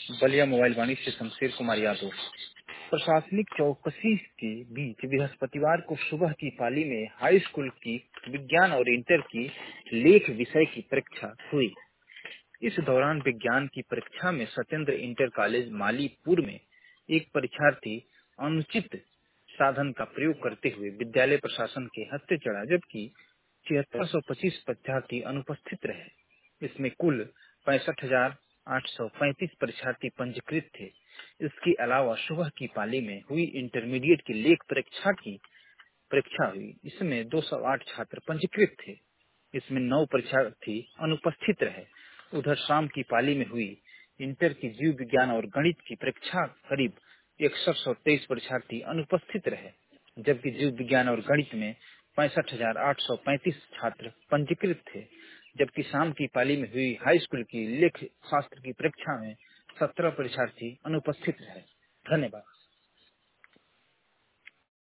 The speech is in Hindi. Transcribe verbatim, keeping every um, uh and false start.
बलिया मोबाइल वाणी से शमशेर कुमार यादव। प्रशासनिक चौकसी के बीच बृहस्पतिवार को सुबह की पाली में हाई स्कूल की विज्ञान और इंटर की लेख विषय की परीक्षा हुई। इस दौरान विज्ञान की परीक्षा में सत्येंद्र इंटर कॉलेज मालीपुर में एक परीक्षार्थी अनुचित साधन का प्रयोग करते हुए विद्यालय प्रशासन के हत्थे चढ़ा, जबकि छिहत्तर सौ पच्चीस परीक्षार्थी अनुपस्थित रहे। इसमें कुल पैंसठ हजार आठ सौ पैंतीस परीक्षार्थी पंजीकृत थे। इसके अलावा सुबह की पाली में हुई इंटरमीडिएट की लेख परीक्षा की परीक्षा हुई। इसमें दो सौ आठ छात्र पंजीकृत थे। इसमें नौ परीक्षार्थी अनुपस्थित रहे। उधर शाम की पाली में हुई इंटर की जीव विज्ञान और गणित की परीक्षा करीब इकसठ सौ तेईस परीक्षार्थी अनुपस्थित रहे, जबकि जीव विज्ञान और गणित में पैंसठ हजार आठ सौ पैंतीस छात्र पंजीकृत थे। जबकि शाम की पाली में हुई हाई स्कूल की लेख शास्त्र की परीक्षा में सत्रह परीक्षार्थी अनुपस्थित रहे। धन्यवाद।